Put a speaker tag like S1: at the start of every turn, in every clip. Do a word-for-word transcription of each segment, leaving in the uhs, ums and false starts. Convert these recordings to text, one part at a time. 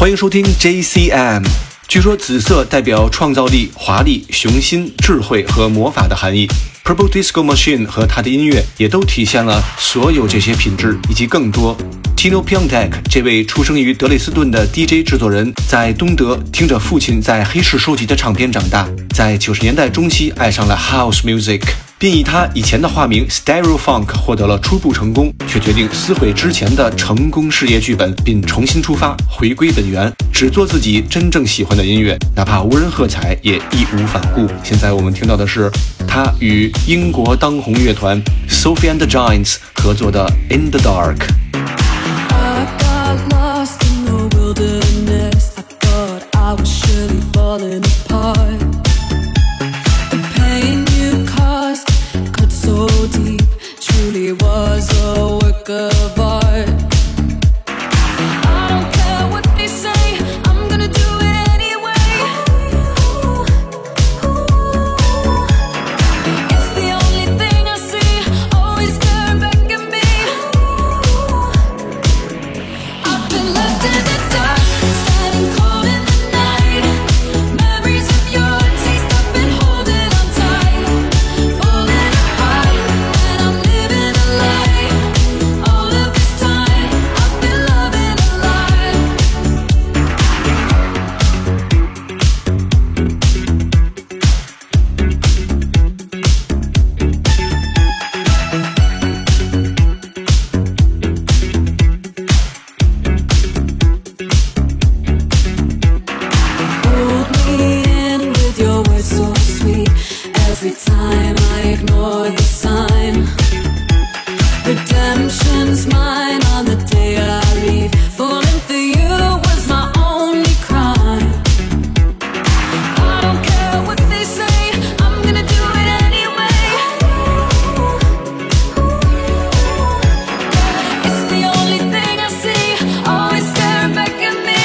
S1: 欢迎收听 J C M。 据说紫色代表创造力、华丽、雄心、智慧和魔法的含义。 Purple Disco Machine 和他的音乐也都体现了所有这些品质以及更多。 Tino Piontek 这位出生于德累斯顿的 D J 制作人，在东德听着父亲在黑市收集的唱片长大，在九十年代中期爱上了 House Music， 并以他以前的化名 Stereo Funk 获得了初步成功，却决定撕毁之前的成功事业剧本，并重新出发，回归本源，只做自己真正喜欢的音乐，哪怕无人喝彩也义无反顾。现在我们听到的是他与英国当红乐团 Sophie and the Giants 合作的 In the Dark。I got lost in the wilderness. I thought I was surely falling apart. The pain you caused cut so deep, truly was a work of art. I don't care what they say, I'm gonna do it anyway. It's the only thing I see, always staring back at me. I've been left in the dark, standing cold in the night. Memories of your taste, I've been holding on tight, falling apart, and I'm living a lie. All of this time, I've been loving a lie. Hold me in with your words so sweet. Every time I ignore the sign, redemption's mine on the day I leave. Falling for you was my only crime. I don't care what they say, I'm gonna do it anyway. It's the only thing I see, always staring back at me.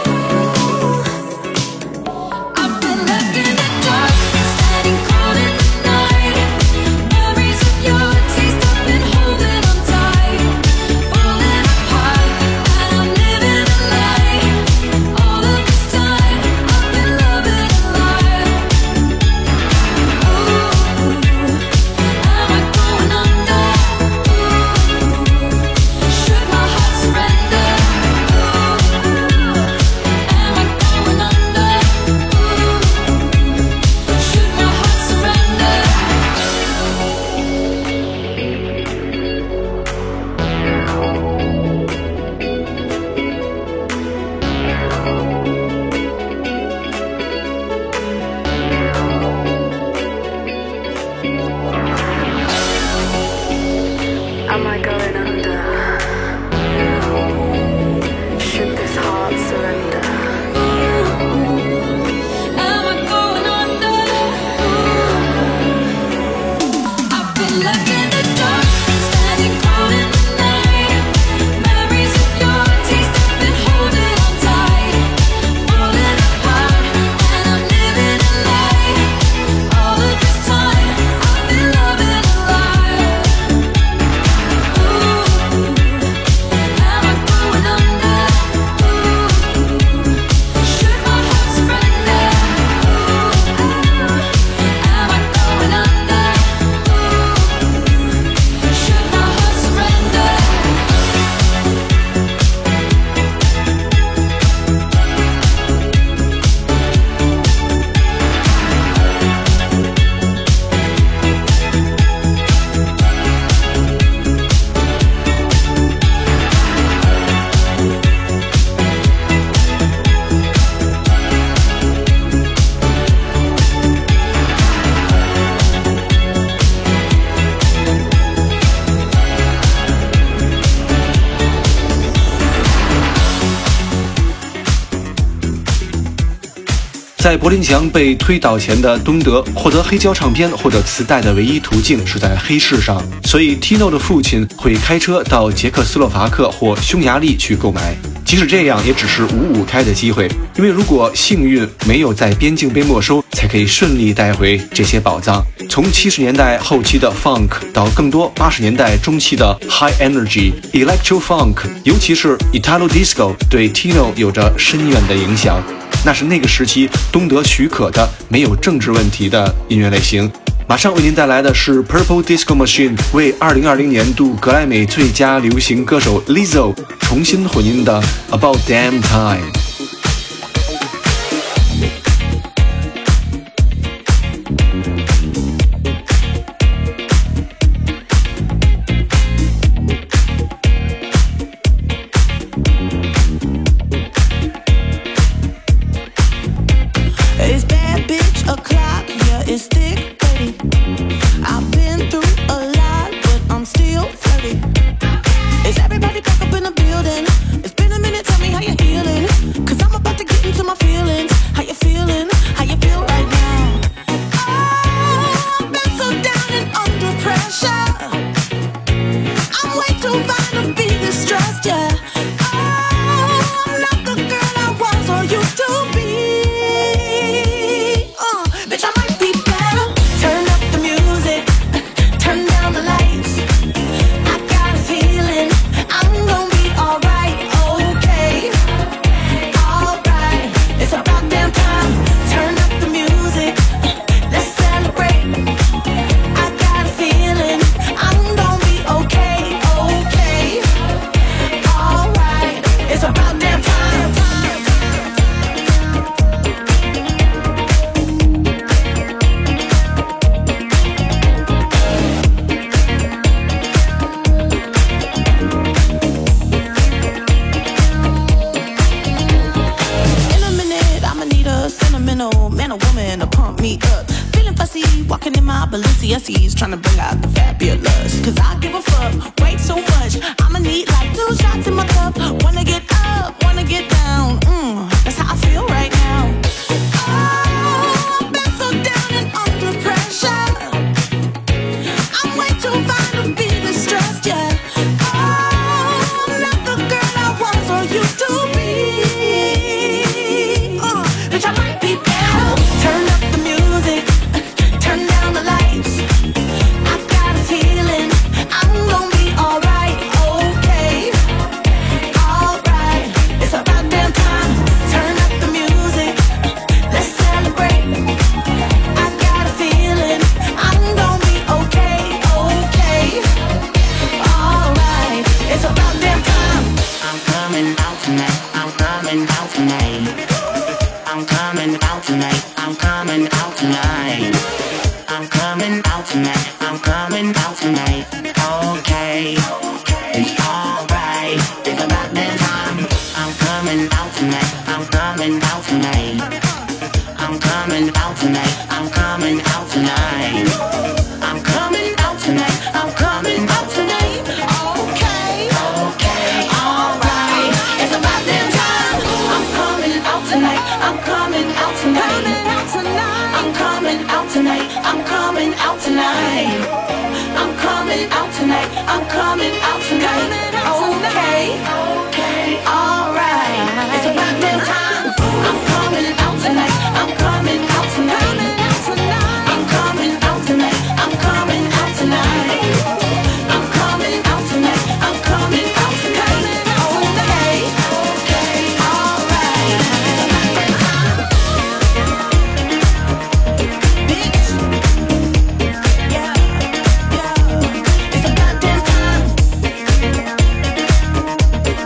S1: I've been left in the dark, standing cold in the night. Memories of your taste, I've been holding on tight, falling apart, and I'm living a lie. All of this time, I've been loving a lie. Ooh, am I going under? Should my heart surrender? Ooh, am I going under? Should my heart surrender?
S2: Am I going under? Should this heart surrender?
S1: Am I going under? I've been left in the dark, standing cold in the night. Memories of your taste, I've been holding on tight, falling apart, and I'm living a lie. All of this time, I've been loving a lie. Ooh, am I going under? Should my heart surrender? Am I going under? Should my heart surrender?在柏林墙被推倒前的东德，获得黑胶唱片或者磁带的唯一途径是在黑市上，所以 Tino 的父亲会开车到捷克斯洛伐克或匈牙利去购买。 即使这样，也只是五五开的机会，因为如果幸运没有在边境被没收，才可以顺利带回这些宝藏。从七十年代后期的 Funk 到更多八十年代中期的 High Energy、Electro Funk， 尤其是 Italo Disco 对 Tino 有着深远的影响。那是那个时期东德许可的没有政治问题的音乐类型。马上为您带来的是 Purple Disco Machine 为二零二零年度格莱美最佳流行歌手 Lizzo 重新混音的 About Damn
S3: Time。It's bad bitch o'clock, yeah, it's thick, baby. I've been through a lot, but I'm still flirty. Is everybody back up in the building? It's been a minute, tell me how you're healing. Cause I'm about to get into my feelings. How you feeling? How you feel right now? Oh, I've been so down and under pressure. I'm way too fine to be distressed, yeah. Oh, I'm not the girl I was or used to be. Bitch, I might be better. Turn up the music, turn down the lights. I got a feeling I'm gonna be alright, okay. Alright, it's about damn time. Turn up the music, let's celebrate. I got a feeling I'm gonna be okay, okay. Alright, it's about damn time. Sentimental man or woman to pump me up. Feeling fussy, walking in my Balenciennes, trying to bring out the fabulous. Cause I give a fuck, way so much. I'ma need like two shots in my cup. Wanna get up, wanna get down. Mmm, that's how I feel right now. Oh, I've been so down and under pressure. I'm way too fine to be distressed, yeah. Oh, I'm not the girl I was or used to be. Bitch, I might be better. Turn up the music, turn down the lights. I got a feeling I'm gonna be alright, okay. Alright, it's about damn time. Turn up the music, let's celebrate. I got a feeling I'm gonna be okay, okay. Alright, it's about damn time.
S4: I'm coming out tonight, I'm coming out tonight. I'm coming out tonight, I'm coming out tonight. I'm coming out tonight, I'm coming out tonight. Okay, it's alright, it's about that time. I'm coming out tonight, I'm coming out tonight. I'm coming out tonight, I'm coming out tonight. I'm coming out tonight, I'm coming out tonight. Okay, okay, alright, it's about that time. I'm coming out tonight, I'm coming out tonight. I'm coming out tonight, I'm coming out tonight. I'm coming out tonight, I'm coming out tonight. Okay, okay, alright, it's about that time. I'm coming out tonight, I'm coming out tonight. I'm coming out tonight, I'm coming out tonight. I'm coming out tonight, I'm coming out tonight. Okay, okay, alright, it's about that time. Bitch, yeah, yeah, it's about that time.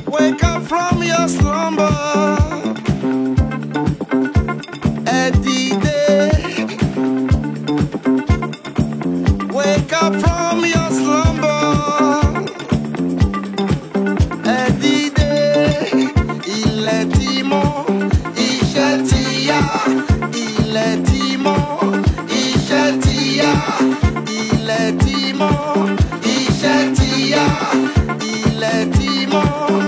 S5: Wake up from your slumber. Every day. Wake up from your slumber. Every day. Il est dimanche, il est dia. Il est dimanche, il est dia. Il est dimanche, il est dia. Il est dimanche.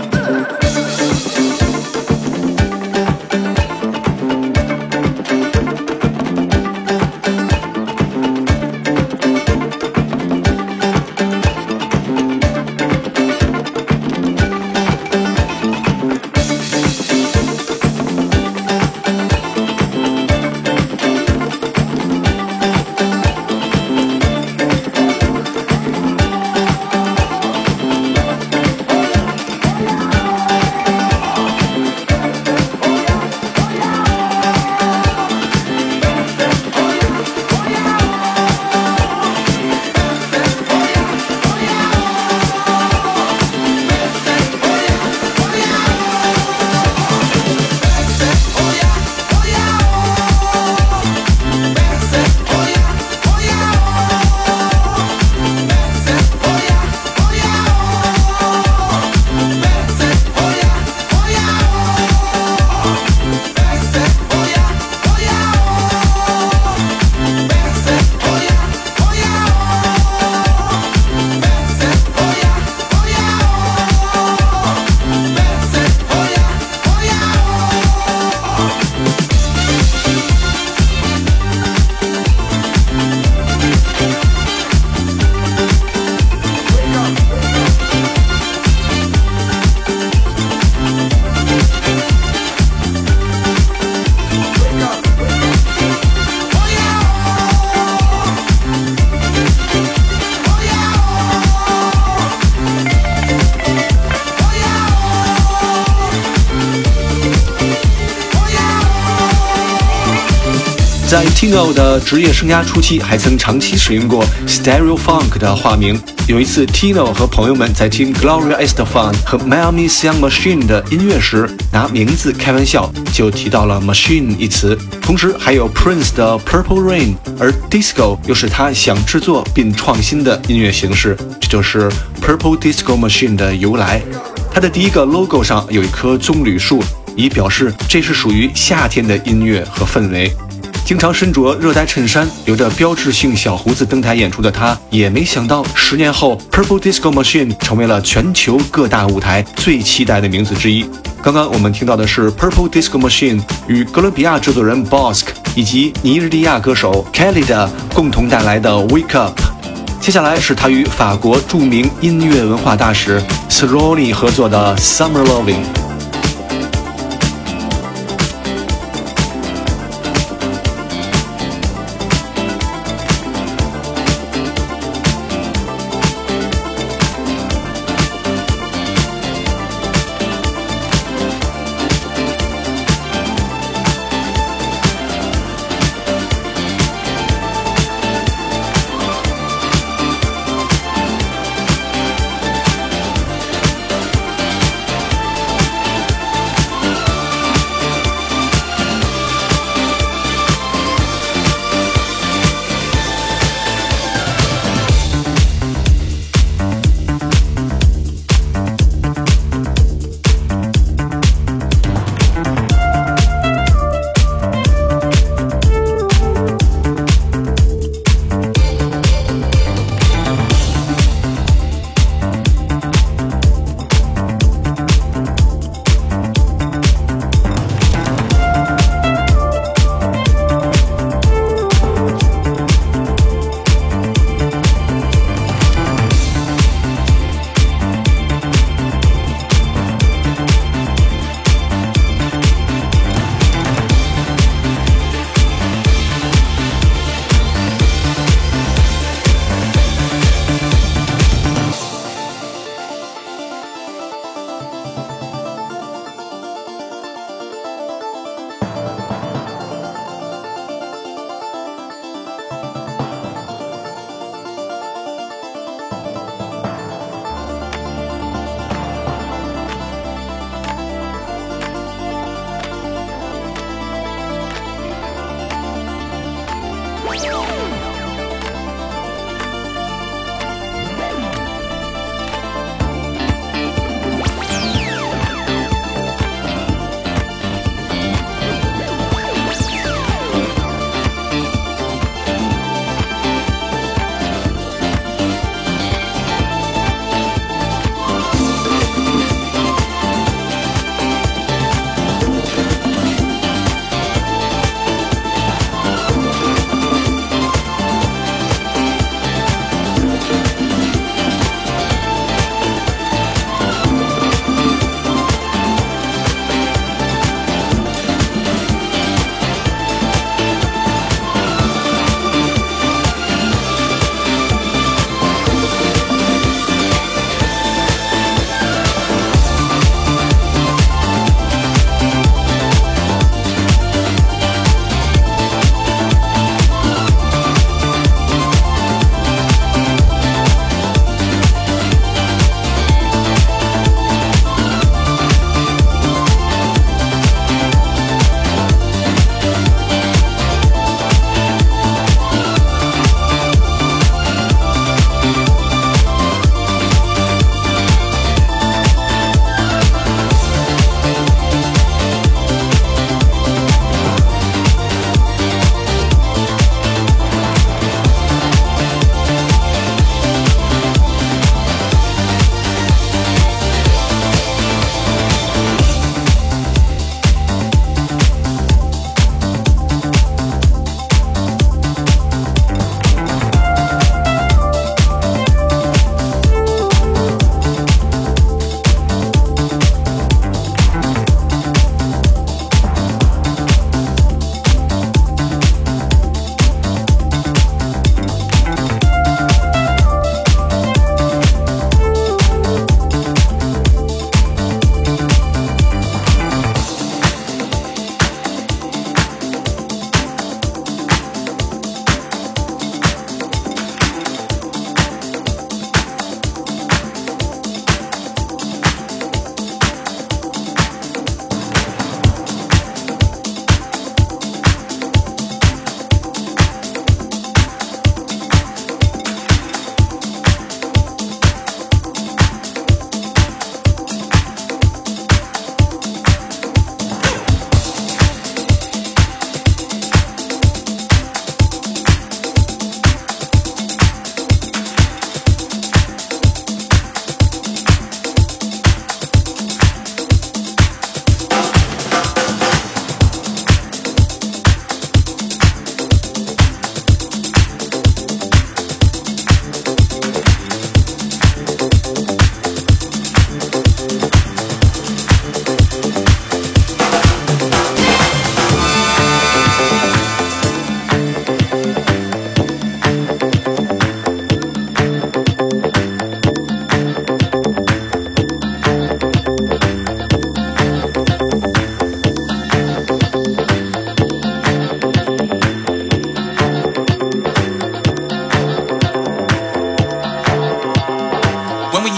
S1: 在 Tino 的职业生涯初期，还曾长期使用过 Stereo Funk 的化名。有一次 Tino 和朋友们在听 Gloria Estefan 和 Miami Sound Machine 的音乐时，拿名字开玩笑，就提到了 Machine 一词。同时还有 Prince 的 Purple Rain， 而 Disco 又是他想制作并创新的音乐形式，这就是 Purple Disco Machine 的由来。它的第一个 logo 上有一棵棕榈树，以表示这是属于夏天的音乐和氛围。经常身着热带衬衫、留着标志性小胡子登台演出的他，也没想到十年后 Purple Disco Machine 成为了全球各大舞台最期待的名字之一。刚刚我们听到的是 Purple Disco Machine 与哥伦比亚制作人 Bossk 以及尼日利亚歌手 Kelly 共同带来的 Wake Up。接下来是他与法国著名音乐文化大使 Cerrone 合作的 Summer Loving。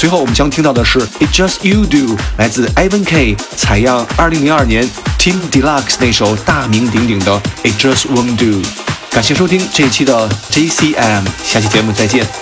S1: 最后我们将听到的是 It Just You Do， 来自 Ivan K 采样二零零二年 Team Deluxe 那首大名鼎鼎的 It Just Won't Do。感谢收听这一期的 J C M， 下期节目再见。